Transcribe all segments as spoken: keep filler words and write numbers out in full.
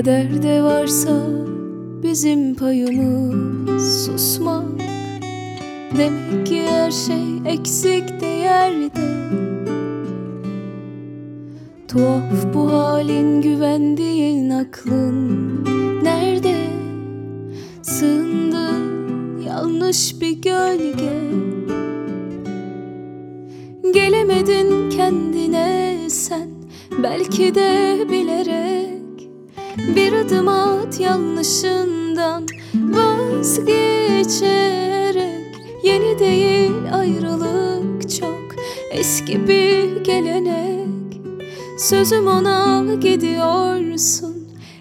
kaderde varsa bizim payımız susmak. Demek ki her şey eksik değerde. Tuhaf bu halin, güvendiğin aklın nerede? Sığındın yanlış bir gölge. Gelemedin kendine sen, belki de bilerek. Bir adım at yanlışından vazgeçerek. Yeni değil ayrılık, çok eski bir gelenek. Sözüm ona, gidiyorsun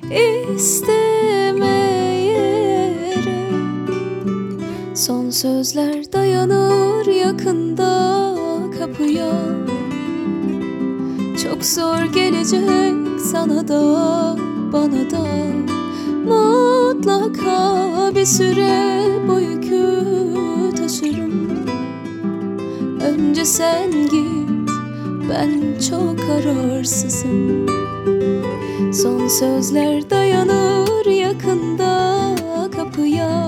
istemeyerek. Son sözler dayanır yakında kapıya. Çok zor gelecek sana da bana da. Mutlaka bir süre bu yükü taşırım. Önce sen git, ben çok kararsızım. Son sözler dayanır yakında kapıya.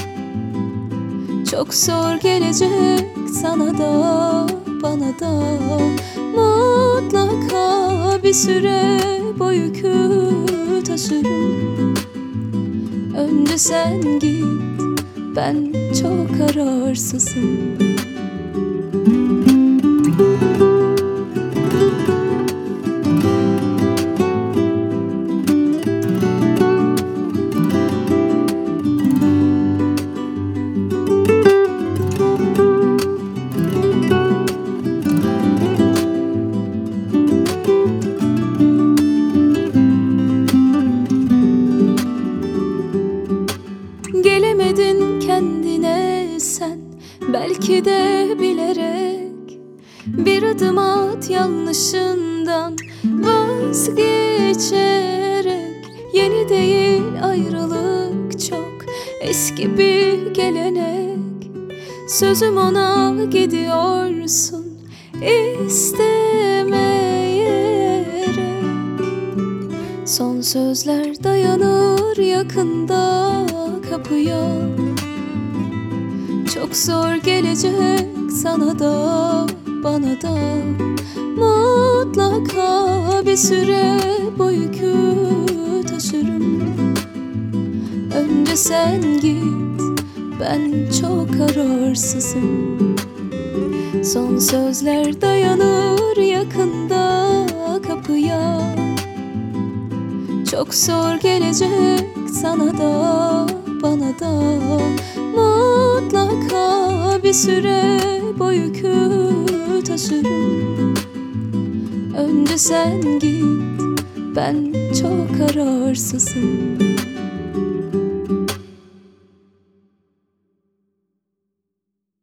Çok zor gelecek sana da bana da. Mutlaka bir süre bu yükü taşırım. Önce sen git, ben çok kararsızım. Gelemedin kendine sen, belki de bilerek. Bir adım at yanlışından vazgeçerek. Yeni değil ayrılık, çok eski bir gelenek. Sözüm ona, gidiyorsun istemeyerek. Son sözler dayanır yakında kapıya. Çok zor gelecek sana da bana da. Mutlaka bir süre bu yükü taşırım. Önce sen git, ben çok kararsızım. Son sözler dayanır yakında kapıya. Çok zor gelecek sana da bana da. Mutlaka bir süre bu yükü taşırım. Önce sen git, ben çok kararsızım.